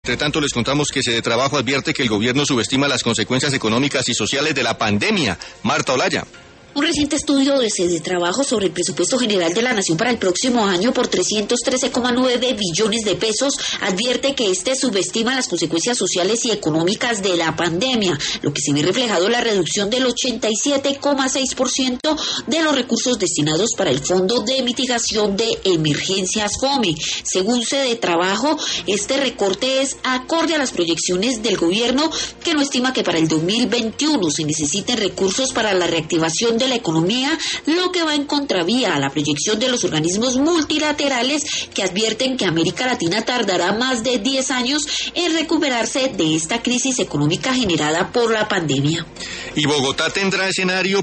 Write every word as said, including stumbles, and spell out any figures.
Entre tanto, les contamos que Sede Trabajo advierte que el gobierno subestima las consecuencias económicas y sociales de la pandemia. Marta Olaya. Un reciente estudio de Sede Trabajo sobre el presupuesto general de la Nación para el próximo año por trescientos trece coma nueve billones de pesos advierte que este subestima las consecuencias sociales y económicas de la pandemia, lo que se ve reflejado en la reducción del ochenta y siete coma seis por ciento de los recursos destinados para el Fondo de Mitigación de Emergencias FOME. Según Sede Trabajo, este recorte es acorde a las proyecciones del gobierno, que no estima que para el dos mil veintiuno se necesiten recursos para la reactivación de la economía, lo que va en contravía a la proyección de los organismos multilaterales, que advierten que América Latina tardará más de diez años en recuperarse de esta crisis económica generada por la pandemia. Y Bogotá tendrá escenario